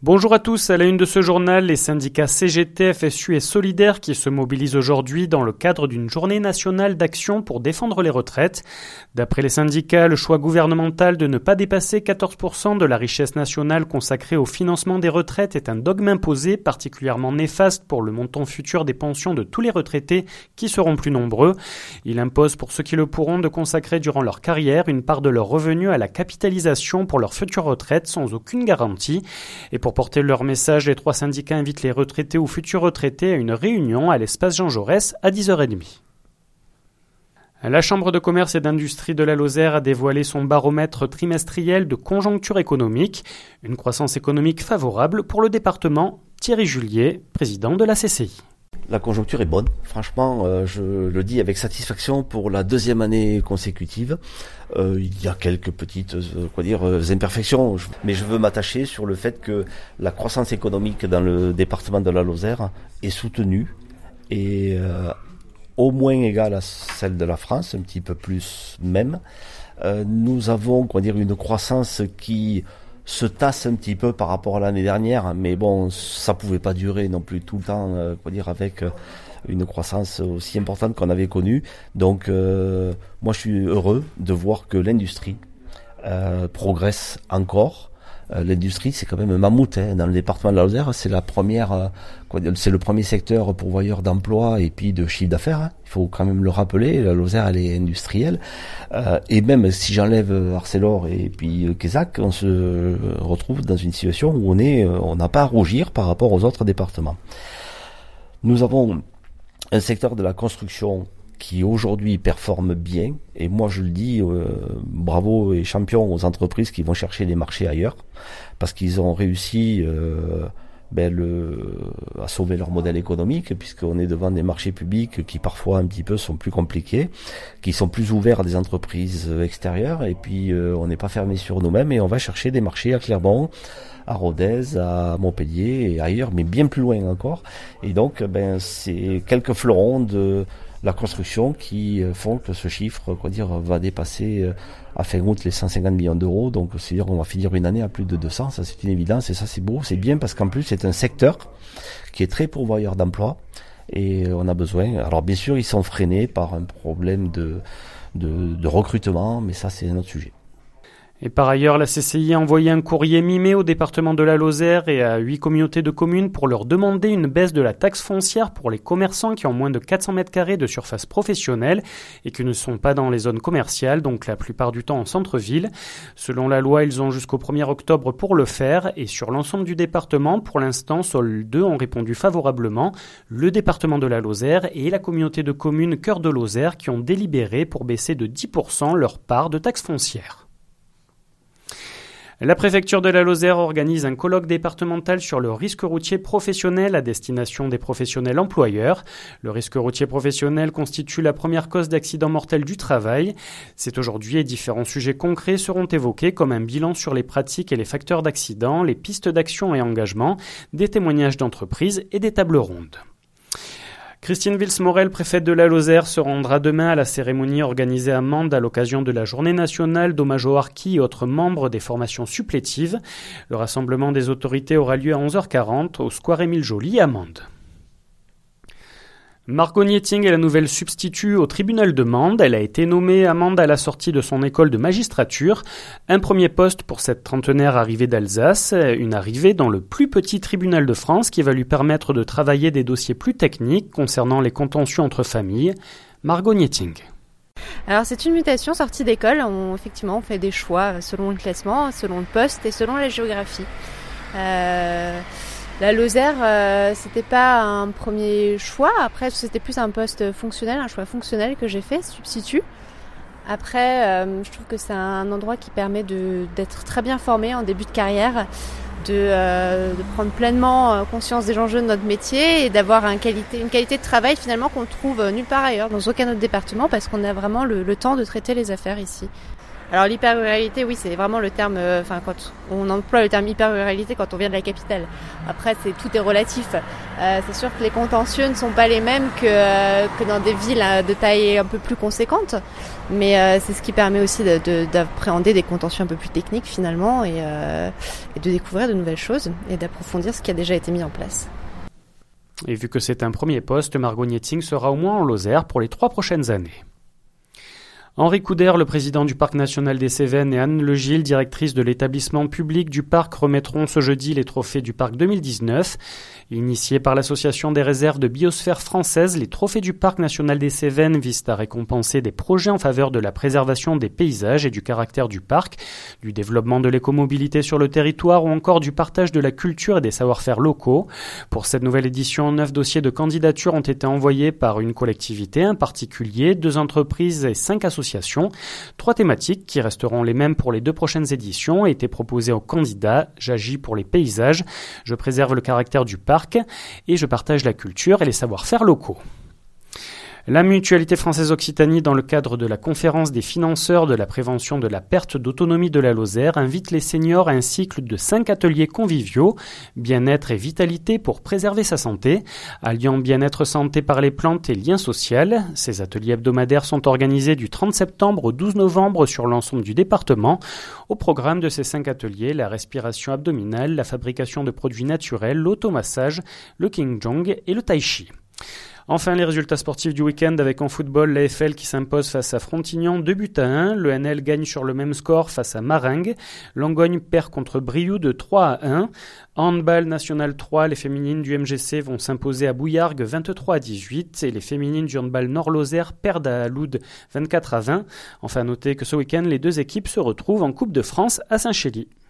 Bonjour à tous, à la une de ce journal, les syndicats CGT, FSU et Solidaires qui se mobilisent aujourd'hui dans le cadre d'une journée nationale d'action pour défendre les retraites. D'après les syndicats, le choix gouvernemental de ne pas dépasser 14% de la richesse nationale consacrée au financement des retraites est un dogme imposé particulièrement néfaste pour le montant futur des pensions de tous les retraités qui seront plus nombreux. Il impose pour ceux qui le pourront de consacrer durant leur carrière une part de leurs revenus à la capitalisation pour leur future retraite sans aucune garantie. Et pour porter leur message, les trois syndicats invitent les retraités ou futurs retraités à une réunion à l'espace Jean Jaurès à 10h30. La Chambre de commerce et d'industrie de la Lozère a dévoilé son baromètre trimestriel de conjoncture économique, une croissance économique favorable pour le département. Thierry Julier, président de la CCI. La conjoncture est bonne, franchement, je le dis avec satisfaction pour la deuxième année consécutive. Il y a quelques petites imperfections, mais je veux m'attacher sur le fait que la croissance économique dans le département de la Lozère est soutenue et au moins égale à celle de la France, un petit peu plus même. Nous avons une croissance qui se tasse un petit peu par rapport à l'année dernière, mais bon, ça pouvait pas durer non plus tout le temps, avec une croissance aussi importante qu'on avait connue. Donc, moi, je suis heureux de voir que l'industrie progresse encore. L'industrie, c'est quand même un mammouth dans le département de la Lozère. C'est c'est le premier secteur pourvoyeur d'emploi et puis de chiffre d'affaires. Il faut quand même le rappeler. La Lozère, elle est industrielle. Et même si j'enlève Arcelor et puis Quézac, on se retrouve dans une situation où on n'a pas à rougir par rapport aux autres départements. Nous avons un secteur de la construction qui aujourd'hui performe bien, et moi je le dis, bravo et champion aux entreprises qui vont chercher des marchés ailleurs, parce qu'ils ont réussi à sauver leur modèle économique, puisqu'on est devant des marchés publics qui parfois un petit peu sont plus compliqués, qui sont plus ouverts à des entreprises extérieures, et puis on n'est pas fermé sur nous-mêmes, et on va chercher des marchés à Clermont, à Rodez, à Montpellier et ailleurs, mais bien plus loin encore. Et donc c'est quelques fleurons de la construction qui font que ce chiffre va dépasser à fin août les 150 millions d'euros. Donc c'est-à-dire qu'on va finir une année à plus de 200, ça c'est une évidence, et ça c'est beau, c'est bien, parce qu'en plus c'est un secteur qui est très pourvoyeur d'emploi, et on a besoin. Alors bien sûr ils sont freinés par un problème de recrutement, mais ça c'est un autre sujet. Et par ailleurs, la CCI a envoyé un courrier mi-mai au département de la Lozère et à 8 communautés de communes pour leur demander une baisse de la taxe foncière pour les commerçants qui ont moins de 400 mètres carrés de surface professionnelle et qui ne sont pas dans les zones commerciales, donc la plupart du temps en centre-ville. Selon la loi, ils ont jusqu'au 1er octobre pour le faire, et sur l'ensemble du département, pour l'instant, seuls 2 ont répondu favorablement, le département de la Lozère et la communauté de communes Cœur de Lozère, qui ont délibéré pour baisser de 10% leur part de taxe foncière. La préfecture de la Lozère organise un colloque départemental sur le risque routier professionnel à destination des professionnels employeurs. Le risque routier professionnel constitue la première cause d'accident mortel du travail. C'est aujourd'hui, et différents sujets concrets seront évoqués, comme un bilan sur les pratiques et les facteurs d'accident, les pistes d'action et engagement, des témoignages d'entreprises et des tables rondes. Christine Wils-Morel, préfète de la Lozère, se rendra demain à la cérémonie organisée à Mende à l'occasion de la journée nationale d'hommage aux harkis et autres membres des formations supplétives. Le rassemblement des autorités aura lieu à 11h40 au square Émile Joly à Mende. Margot Nietting est la nouvelle substitut au tribunal de Mende. Elle a été nommée à Mende à la sortie de son école de magistrature. Un premier poste pour cette trentenaire arrivée d'Alsace, une arrivée dans le plus petit tribunal de France qui va lui permettre de travailler des dossiers plus techniques concernant les contentieux entre familles. Margot Nietting. Alors c'est une mutation sortie d'école. On fait des choix selon le classement, selon le poste et selon la géographie. La Lozère, c'était pas un premier choix. Après, c'était plus un poste fonctionnel, un choix fonctionnel que j'ai fait, substitut. Après, je trouve que c'est un endroit qui permet d'être très bien formé en début de carrière, de prendre pleinement conscience des enjeux de notre métier et d'avoir une qualité de travail finalement qu'on trouve nulle part ailleurs, dans aucun autre département, parce qu'on a vraiment le temps de traiter les affaires ici. Alors l'hyper-ruralité, oui, c'est vraiment le terme, quand on emploie le terme hyper-ruralité quand on vient de la capitale. Après, tout est relatif. C'est sûr que les contentieux ne sont pas les mêmes que dans des villes de taille un peu plus conséquente, mais c'est ce qui permet aussi d'appréhender des contentieux un peu plus techniques finalement et de découvrir de nouvelles choses et d'approfondir ce qui a déjà été mis en place. Et vu que c'est un premier poste, Margot Nietting sera au moins en Lozère pour les 3 prochaines années. Henri Couder, le président du Parc national des Cévennes, et Anne Le Gil, directrice de l'établissement public du parc, remettront ce jeudi les trophées du parc 2019. Initiés par l'association des réserves de biosphère française, les trophées du Parc national des Cévennes visent à récompenser des projets en faveur de la préservation des paysages et du caractère du parc, du développement de l'écomobilité sur le territoire ou encore du partage de la culture et des savoir-faire locaux. Pour cette nouvelle édition, 9 dossiers de candidature ont été envoyés par une collectivité, un particulier, 2 entreprises et 5 associations. 3 thématiques qui resteront les mêmes pour les 2 prochaines éditions étaient proposées aux candidats. J'agis pour les paysages, je préserve le caractère du parc et je partage la culture et les savoir-faire locaux. La Mutualité Française Occitanie, dans le cadre de la conférence des financeurs de la prévention de la perte d'autonomie de la Lozère, invite les seniors à un cycle de 5 ateliers conviviaux, bien-être et vitalité pour préserver sa santé, alliant bien-être santé par les plantes et lien social. Ces ateliers hebdomadaires sont organisés du 30 septembre au 12 novembre sur l'ensemble du département. Au programme de ces 5 ateliers, la respiration abdominale, la fabrication de produits naturels, l'automassage, le Qigong et le Tai Chi. Enfin, les résultats sportifs du week-end avec en football l'AFL qui s'impose face à Frontignan 2-1. Le NL gagne sur le même score face à Maringues. Langogne perd contre Brioude de 3-1. Handball National 3, les féminines du MGC vont s'imposer à Bouillargues 23-18 et les féminines du handball Nord-Lozère perdent à Loud 24-20. Enfin, notez que ce week-end, les 2 équipes se retrouvent en Coupe de France à Saint-Chély.